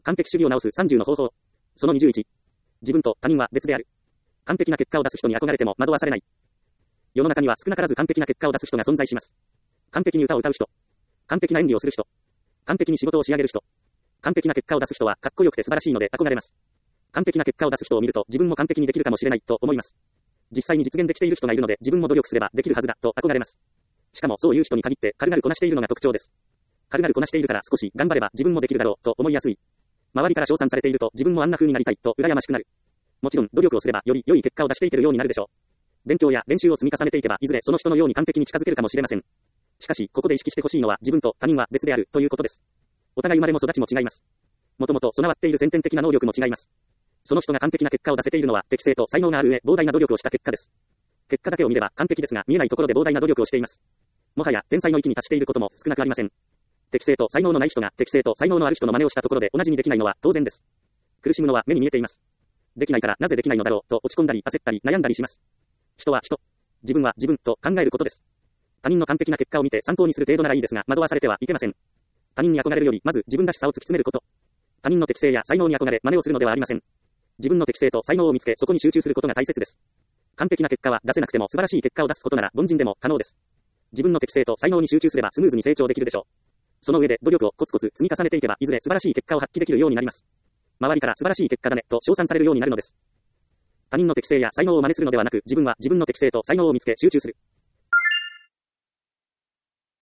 完璧主義を直す30の方法。その21。自分と他人は別である。完璧な結果を出す人に憧れても惑わされない。世の中には少なからず完璧な結果を出す人が存在します。完璧に歌を歌う人。完璧な演技をする人。完璧に仕事を仕上げる人。完璧な結果を出す人はかっこよくて素晴らしいので憧れます。完璧な結果を出す人を見ると自分も完璧にできるかもしれないと思います。実際に実現できている人がいるので自分も努力すればできるはずだと憧れます。しかもそういう人に限って軽々こなしているのが特徴です。軽々こなしているから少し頑張れば自分もできるだろうと思いやすい。周りから称賛されていると自分もあんな風になりたいと羨ましくなる。もちろん努力をすればより良い結果を出していけるようになるでしょう。勉強や練習を積み重ねていけばいずれその人のように完璧に近づけるかもしれません。しかしここで意識してほしいのは自分と他人は別であるということです。お互い生まれも育ちも違います。もともと備わっている先天的な能力も違います。その人が完璧な結果を出せているのは適性と才能がある上膨大な努力をした結果です。結果だけを見れば完璧ですが見えないところで膨大な努力をしています。もはや天才の域に達していることも少なくありません。適性と才能のない人が適性と才能のある人の真似をしたところで同じにできないのは当然です。苦しむのは目に見えています。できないからなぜできないのだろうと落ち込んだり焦ったり悩んだりします。人は人、自分は自分と考えることです。他人の完璧な結果を見て参考にする程度ならいいですが惑わされてはいけません。他人に憧れるよりまず自分らしさを突き詰めること。他人の適性や才能に憧れ真似をするのではありません。自分の適性と才能を見つけそこに集中することが大切です。完璧な結果は出せなくても素晴らしい結果を出すことなら凡人でも可能です。自分の適性と才能に集中すればスムーズに成長できるでしょう。その上で努力をコツコツ積み重ねていけばいずれ素晴らしい結果を発揮できるようになります。周りから素晴らしい結果だねと称賛されるようになるのです。他人の適性や才能を真似するのではなく自分は自分の適性と才能を見つけ集中する。